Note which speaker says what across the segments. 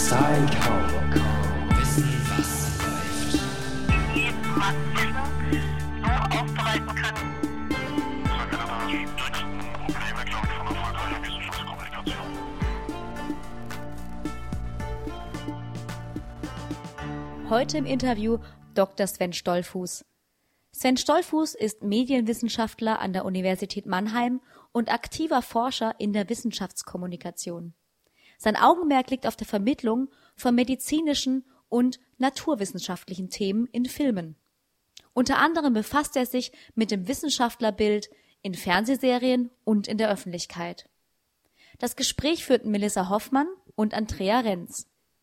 Speaker 1: Sci-Talk. Wissen, was läuft.
Speaker 2: Man Wissen so aufbereiten kann.
Speaker 3: Das ist einer der stärksten Probleme, glaube ich, von erfolgreicher Wissenschaftskommunikation.
Speaker 4: Heute im Interview Dr. Sven Stolfus. Sven Stolfus ist Medienwissenschaftler an der Universität Mannheim und aktiver Forscher in der Wissenschaftskommunikation. Sein Augenmerk liegt auf der Vermittlung von medizinischen und naturwissenschaftlichen Themen in Filmen. Unter anderem befasst er sich mit dem Wissenschaftlerbild in Fernsehserien und in der Öffentlichkeit. Das Gespräch führten Melissa Hoffmann und Andrea Renz.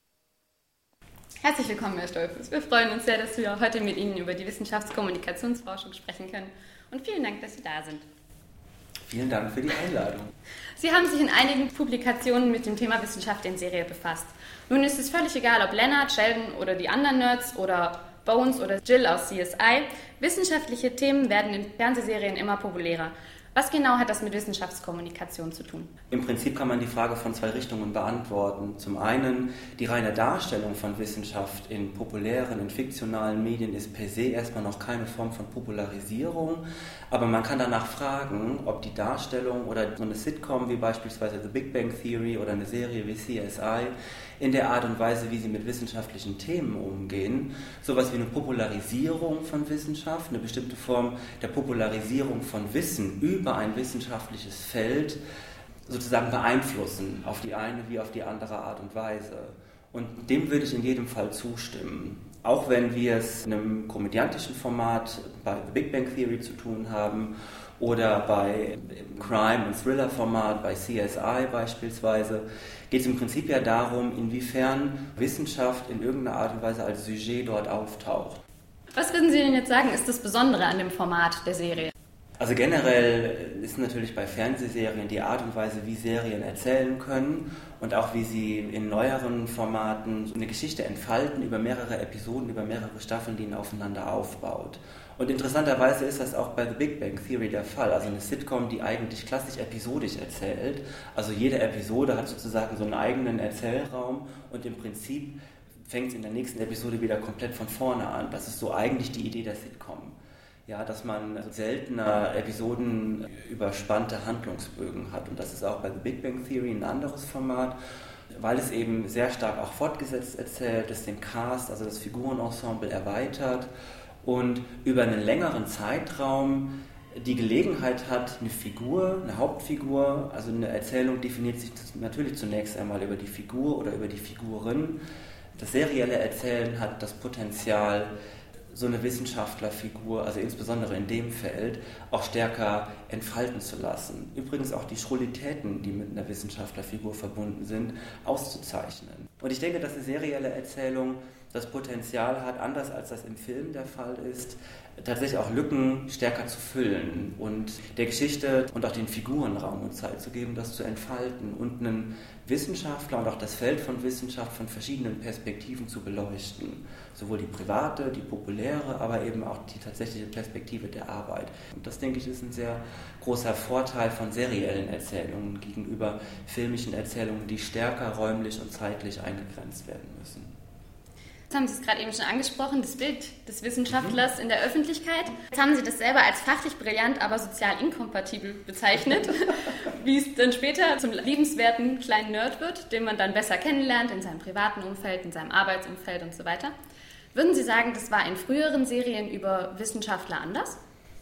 Speaker 5: Herzlich willkommen, Herr Stolfus. Wir freuen uns sehr, dass wir heute mit Ihnen über die Wissenschaftskommunikationsforschung sprechen können. Und vielen Dank, dass Sie da sind.
Speaker 6: Vielen Dank für die Einladung.
Speaker 5: Sie haben sich in einigen Publikationen mit dem Thema Wissenschaft in Serie befasst. Nun ist es völlig egal, ob Leonard, Sheldon oder die anderen Nerds oder Bones oder Jill aus CSI. Wissenschaftliche Themen werden in Fernsehserien immer populärer. Was genau hat das mit Wissenschaftskommunikation zu tun?
Speaker 6: Im Prinzip kann man die Frage von zwei Richtungen beantworten. Zum einen, die reine Darstellung von Wissenschaft in populären, in fiktionalen Medien ist per se erstmal noch keine Form von Popularisierung, aber man kann danach fragen, ob die Darstellung oder so eine Sitcom wie beispielsweise The Big Bang Theory oder eine Serie wie CSI in der Art und Weise, wie sie mit wissenschaftlichen Themen umgehen, sowas wie eine Popularisierung von Wissenschaft, eine bestimmte Form der Popularisierung von Wissen über ein wissenschaftliches Feld sozusagen beeinflussen, auf die eine wie auf die andere Art und Weise. Und dem würde ich in jedem Fall zustimmen. Auch wenn wir es in einem komödiantischen Format bei The Big Bang Theory zu tun haben oder bei Crime- und Thriller-Format, bei CSI beispielsweise, geht es im Prinzip ja darum, inwiefern Wissenschaft in irgendeiner Art und Weise als Sujet dort auftaucht.
Speaker 5: Was würden Sie denn jetzt sagen, ist das Besondere an dem Format der Serie?
Speaker 6: Also generell ist natürlich bei Fernsehserien die Art und Weise, wie Serien erzählen können und auch wie sie in neueren Formaten eine Geschichte entfalten über mehrere Episoden, über mehrere Staffeln, die aufeinander aufbaut. Und interessanterweise ist das auch bei The Big Bang Theory der Fall. Also eine Sitcom, die eigentlich klassisch episodisch erzählt. Also jede Episode hat sozusagen so einen eigenen Erzählraum und im Prinzip fängt es in der nächsten Episode wieder komplett von vorne an. Das ist so eigentlich die Idee der Sitcom. Ja, dass man seltener Episoden überspannte Handlungsbögen hat. Und das ist auch bei The Big Bang Theory ein anderes Format, weil es eben sehr stark auch fortgesetzt erzählt, es den Cast, also das Figurenensemble erweitert und über einen längeren Zeitraum die Gelegenheit hat, eine Figur, eine Hauptfigur, also eine Erzählung definiert sich natürlich zunächst einmal über die Figur oder über die Figuren. Das serielle Erzählen hat das Potenzial, so eine Wissenschaftlerfigur, also insbesondere in dem Feld, auch stärker entfalten zu lassen. Übrigens auch die Schrullitäten, die mit einer Wissenschaftlerfigur verbunden sind, auszuzeichnen. Und ich denke, dass eine serielle Erzählung das Potenzial hat, anders als das im Film der Fall ist, tatsächlich auch Lücken stärker zu füllen und der Geschichte und auch den Figuren Raum und Zeit zu geben, das zu entfalten und einen Wissenschaftler und auch das Feld von Wissenschaft von verschiedenen Perspektiven zu beleuchten. Sowohl die private, die populäre, aber eben auch die tatsächliche Perspektive der Arbeit. Und das, denke ich, ist ein sehr großer Vorteil von seriellen Erzählungen gegenüber filmischen Erzählungen, die stärker räumlich und zeitlich eingegrenzt werden müssen.
Speaker 5: Jetzt haben Sie es gerade eben schon angesprochen, das Bild des Wissenschaftlers in der Öffentlichkeit. Jetzt haben Sie das selber als fachlich brillant, aber sozial inkompatibel bezeichnet, wie es dann später zum liebenswerten kleinen Nerd wird, den man dann besser kennenlernt in seinem privaten Umfeld, in seinem Arbeitsumfeld und so weiter. Würden Sie sagen, das war in früheren Serien über Wissenschaftler anders?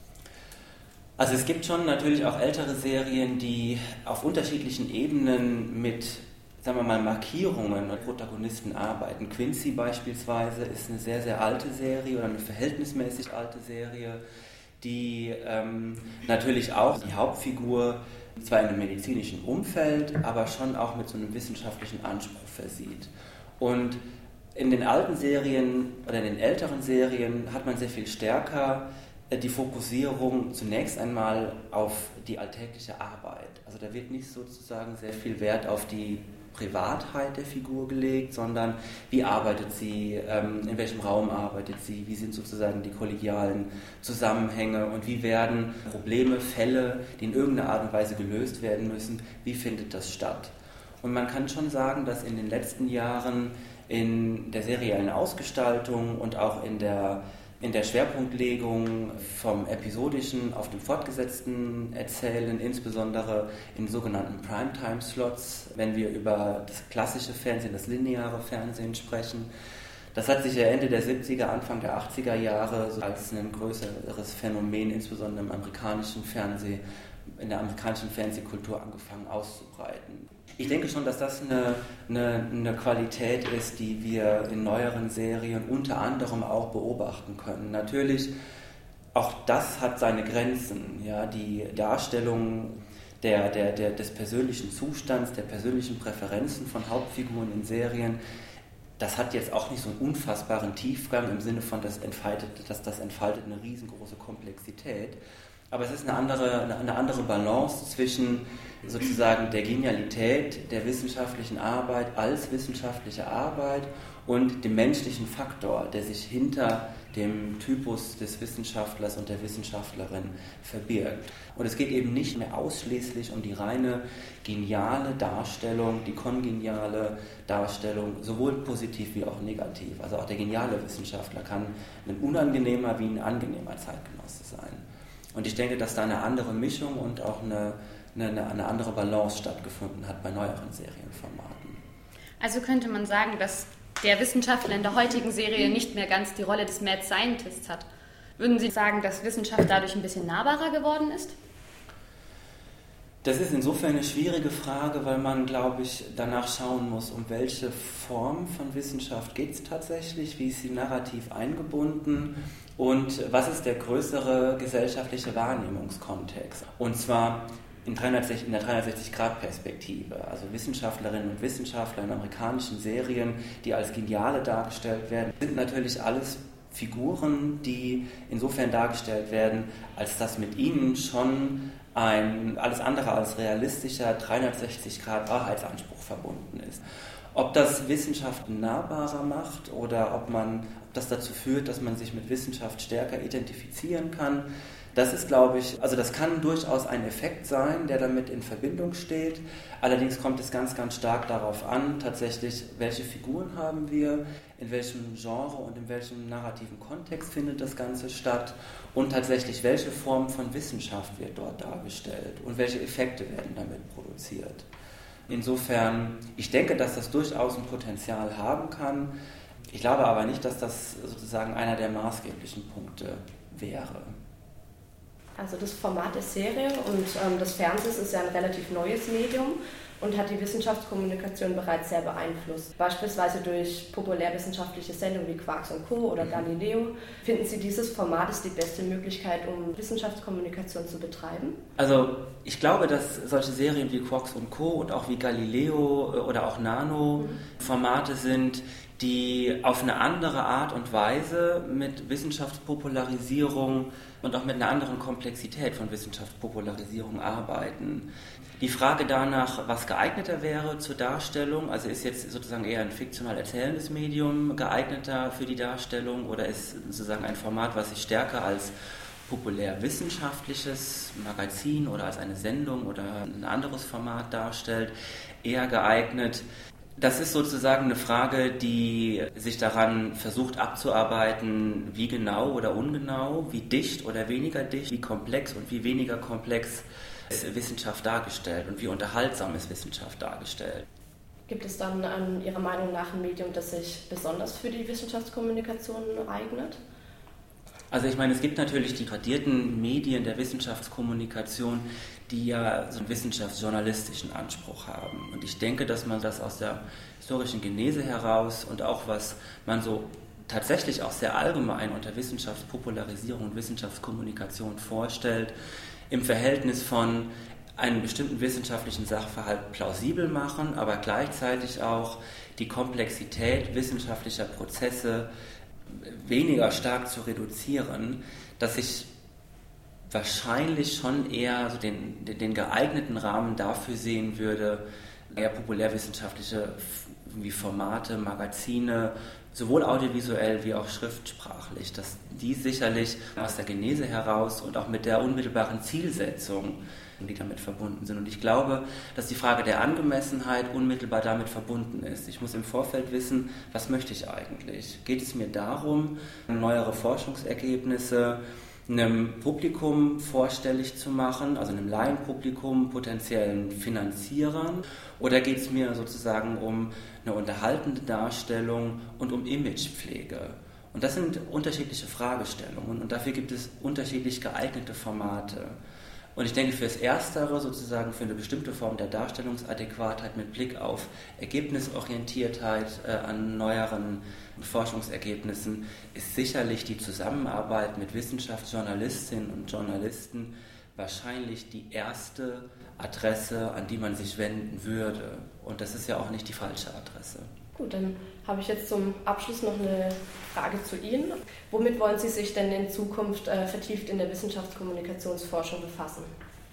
Speaker 6: Also es gibt schon natürlich auch ältere Serien, die auf unterschiedlichen Ebenen mit, sagen wir mal, Markierungen und Protagonisten arbeiten. Quincy beispielsweise ist eine sehr, sehr alte Serie oder eine verhältnismäßig alte Serie, die natürlich auch die Hauptfigur zwar in einem medizinischen Umfeld, aber schon auch mit so einem wissenschaftlichen Anspruch versieht. Und in den alten Serien oder in den älteren Serien hat man sehr viel stärker die Fokussierung zunächst einmal auf die alltägliche Arbeit. Also da wird nicht sozusagen sehr viel Wert auf die Privatheit der Figur gelegt, sondern wie arbeitet sie, in welchem Raum arbeitet sie, wie sind sozusagen die kollegialen Zusammenhänge und wie werden Probleme, Fälle, die in irgendeiner Art und Weise gelöst werden müssen, wie findet das statt? Und man kann schon sagen, dass in den letzten Jahren in der seriellen Ausgestaltung und auch in der Schwerpunktlegung vom episodischen auf dem fortgesetzten Erzählen, insbesondere in sogenannten Primetime-Slots, wenn wir über das klassische Fernsehen, das lineare Fernsehen sprechen. Das hat sich ja Ende der 70er, Anfang der 80er Jahre so als ein größeres Phänomen, insbesondere im amerikanischen Fernsehen, in der amerikanischen Fernsehkultur angefangen auszubreiten. Ich denke schon, dass das eine Qualität ist, die wir in neueren Serien unter anderem auch beobachten können. Natürlich, auch das hat seine Grenzen. Ja, die Darstellung des persönlichen Zustands, der persönlichen Präferenzen von Hauptfiguren in Serien, das hat jetzt auch nicht so einen unfassbaren Tiefgang im Sinne von, das entfaltet eine riesengroße Komplexität. Aber es ist eine andere Balance zwischen sozusagen der Genialität der wissenschaftlichen Arbeit als wissenschaftliche Arbeit und dem menschlichen Faktor, der sich hinter dem Typus des Wissenschaftlers und der Wissenschaftlerin verbirgt. Und es geht eben nicht mehr ausschließlich um die reine geniale Darstellung, die kongeniale Darstellung, sowohl positiv wie auch negativ. Also auch der geniale Wissenschaftler kann ein unangenehmer wie ein angenehmer Zeitgenosse sein. Und ich denke, dass da eine andere Mischung und auch eine andere Balance stattgefunden hat bei neueren Serienformaten.
Speaker 5: Also könnte man sagen, dass der Wissenschaftler in der heutigen Serie nicht mehr ganz die Rolle des Mad Scientists hat. Würden Sie sagen, dass Wissenschaft dadurch ein bisschen nahbarer geworden ist?
Speaker 6: Das ist insofern eine schwierige Frage, weil man, glaube ich, danach schauen muss, um welche Form von Wissenschaft geht es tatsächlich, wie ist sie narrativ eingebunden und was ist der größere gesellschaftliche Wahrnehmungskontext. Und zwar in der 360-Grad-Perspektive. Also Wissenschaftlerinnen und Wissenschaftler in amerikanischen Serien, die als Geniale dargestellt werden, sind natürlich alles Figuren, die insofern dargestellt werden, als dass mit ihnen schon ein alles andere als realistischer 360-Grad-Wahrheitsanspruch verbunden ist. Ob das Wissenschaft nahbarer macht oder ob das dazu führt, dass man sich mit Wissenschaft stärker identifizieren kann, das ist, glaube ich, also das kann durchaus ein Effekt sein, der damit in Verbindung steht. Allerdings kommt es ganz, ganz stark darauf an, tatsächlich, welche Figuren haben wir, in welchem Genre und in welchem narrativen Kontext findet das Ganze statt und tatsächlich, welche Form von Wissenschaft wird dort dargestellt und welche Effekte werden damit produziert. Insofern, ich denke, dass das durchaus ein Potenzial haben kann. Ich glaube aber nicht, dass das sozusagen einer der maßgeblichen Punkte wäre.
Speaker 7: Also das Format der Serie und des Fernsehens ist ja ein relativ neues Medium und hat die Wissenschaftskommunikation bereits sehr beeinflusst. Beispielsweise durch populärwissenschaftliche Sendungen wie Quarks und Co. oder Galileo. Finden Sie, dieses Format ist die beste Möglichkeit, um Wissenschaftskommunikation zu betreiben?
Speaker 6: Also ich glaube, dass solche Serien wie Quarks und Co. und auch wie Galileo oder auch Nano-Formate sind, die auf eine andere Art und Weise mit Wissenschaftspopularisierung und auch mit einer anderen Komplexität von Wissenschaftspopularisierung arbeiten. Die Frage danach, was geeigneter wäre zur Darstellung, also ist jetzt sozusagen eher ein fiktional erzählendes Medium geeigneter für die Darstellung oder ist sozusagen ein Format, was sich stärker als populärwissenschaftliches Magazin oder als eine Sendung oder ein anderes Format darstellt, eher geeignet. Das ist sozusagen eine Frage, die sich daran versucht abzuarbeiten, wie genau oder ungenau, wie dicht oder weniger dicht, wie komplex und wie weniger komplex ist Wissenschaft dargestellt und wie unterhaltsam ist Wissenschaft dargestellt.
Speaker 7: Gibt es dann Ihrer Meinung nach ein Medium, das sich besonders für die Wissenschaftskommunikation eignet?
Speaker 6: Also ich meine, es gibt natürlich die tradierten Medien der Wissenschaftskommunikation, die ja so einen wissenschaftsjournalistischen Anspruch haben. Und ich denke, dass man das aus der historischen Genese heraus und auch was man so tatsächlich auch sehr allgemein unter Wissenschaftspopularisierung und Wissenschaftskommunikation vorstellt, im Verhältnis von einen bestimmten wissenschaftlichen Sachverhalt plausibel machen, aber gleichzeitig auch die Komplexität wissenschaftlicher Prozesse weniger stark zu reduzieren, dass ich wahrscheinlich schon eher so den geeigneten Rahmen dafür sehen würde, eher populärwissenschaftliche wie Formate, Magazine, sowohl audiovisuell wie auch schriftsprachlich, dass die sicherlich aus der Genese heraus und auch mit der unmittelbaren Zielsetzung, die damit verbunden sind. Und ich glaube, dass die Frage der Angemessenheit unmittelbar damit verbunden ist. Ich muss im Vorfeld wissen, was möchte ich eigentlich? Geht es mir darum, neuere Forschungsergebnisse einem Publikum vorstellig zu machen, also einem Laienpublikum, potenziellen Finanzierern, oder geht es mir sozusagen um eine unterhaltende Darstellung und um Imagepflege? Und das sind unterschiedliche Fragestellungen und dafür gibt es unterschiedlich geeignete Formate. Und ich denke, für das Erstere, sozusagen für eine bestimmte Form der Darstellungsadäquatheit mit Blick auf Ergebnisorientiertheit an neueren Forschungsergebnissen, ist sicherlich die Zusammenarbeit mit Wissenschaftsjournalistinnen und Journalisten wahrscheinlich die erste Adresse, an die man sich wenden würde. Und das ist ja auch nicht die falsche Adresse.
Speaker 7: Gut, dann habe ich jetzt zum Abschluss noch eine Frage zu Ihnen. Womit wollen Sie sich denn in Zukunft vertieft in der Wissenschaftskommunikationsforschung befassen?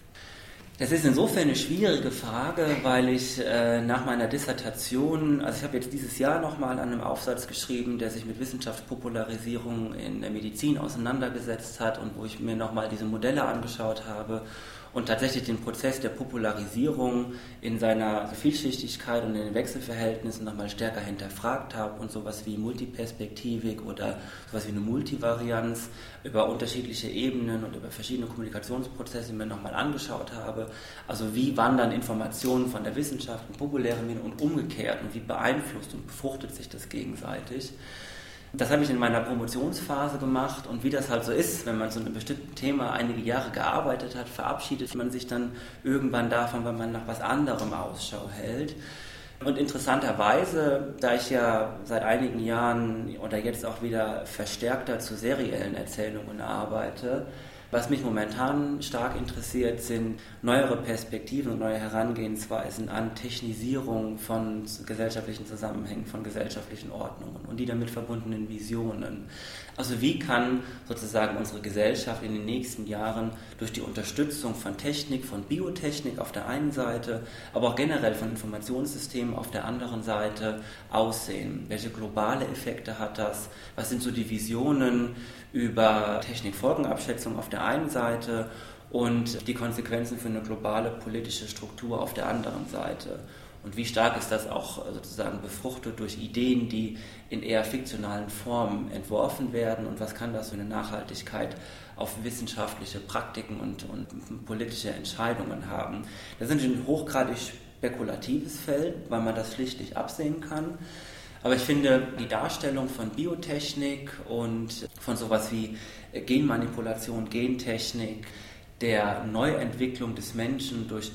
Speaker 6: Das ist insofern eine schwierige Frage, weil ich nach meiner Dissertation, also ich habe jetzt dieses Jahr nochmal an einem Aufsatz geschrieben, der sich mit Wissenschaftspopularisierung in der Medizin auseinandergesetzt hat und wo ich mir nochmal diese Modelle angeschaut habe und tatsächlich den Prozess der Popularisierung in seiner Vielschichtigkeit und in den Wechselverhältnissen nochmal stärker hinterfragt habe und sowas wie Multiperspektivik oder sowas wie eine Multivarianz über unterschiedliche Ebenen und über verschiedene Kommunikationsprozesse mir nochmal angeschaut habe. Also wie wandern Informationen von der Wissenschaft in populäre Medien und umgekehrt und wie beeinflusst und befruchtet sich das gegenseitig. Das habe ich in meiner Promotionsphase gemacht und wie das halt so ist, wenn man zu einem bestimmten Thema einige Jahre gearbeitet hat, verabschiedet man sich dann irgendwann davon, weil man nach was anderem Ausschau hält. Und interessanterweise, da ich ja seit einigen Jahren oder jetzt auch wieder verstärkter zu seriellen Erzählungen arbeite, was mich momentan stark interessiert, sind neuere Perspektiven und neue Herangehensweisen an Technisierung von gesellschaftlichen Zusammenhängen, von gesellschaftlichen Ordnungen und die damit verbundenen Visionen. Also wie kann sozusagen unsere Gesellschaft in den nächsten Jahren durch die Unterstützung von Technik, von Biotechnik auf der einen Seite, aber auch generell von Informationssystemen auf der anderen Seite aussehen? Welche globale Effekte hat das? Was sind so die Visionen über Technikfolgenabschätzung auf der einen Seite und die Konsequenzen für eine globale politische Struktur auf der anderen Seite? Und wie stark ist das auch sozusagen befruchtet durch Ideen, die in eher fiktionalen Formen entworfen werden? Und was kann das für eine Nachhaltigkeit auf wissenschaftliche Praktiken und politische Entscheidungen haben? Das ist ein hochgradig spekulatives Feld, weil man das schlicht nicht absehen kann. Aber ich finde, die Darstellung von Biotechnik und von sowas wie Genmanipulation, Gentechnik, der Neuentwicklung des Menschen durch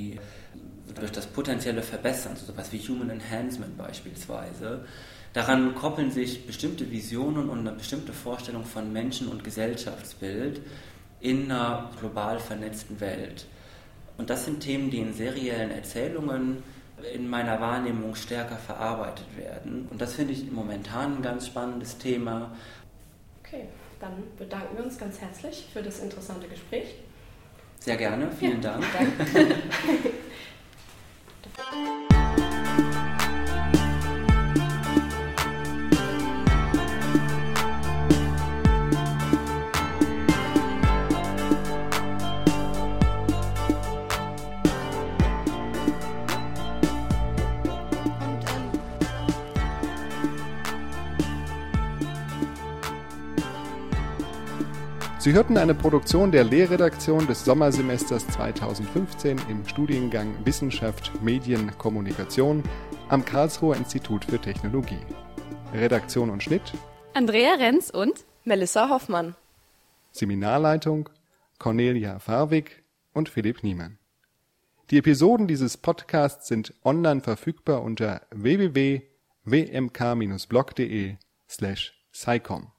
Speaker 6: das potenzielle Verbessern, so sowas wie Human Enhancement beispielsweise, daran koppeln sich bestimmte Visionen und eine bestimmte Vorstellung von Menschen- und Gesellschaftsbild in einer global vernetzten Welt. Und das sind Themen, die in seriellen Erzählungen in meiner Wahrnehmung stärker verarbeitet werden. Und das finde ich momentan ein ganz spannendes Thema.
Speaker 7: Okay, dann bedanken wir uns ganz herzlich für das interessante Gespräch.
Speaker 6: Sehr gerne, vielen Dank.
Speaker 8: Sie hörten eine Produktion der Lehrredaktion des Sommersemesters 2015 im Studiengang Wissenschaft, Medien, Kommunikation am Karlsruher Institut für Technologie. Redaktion und Schnitt
Speaker 5: Andrea Renz und
Speaker 7: Melissa Hoffmann.
Speaker 8: Seminarleitung Cornelia Farwig und Philipp Niemann. Die Episoden dieses Podcasts sind online verfügbar unter www.wmk-blog.de/scicom.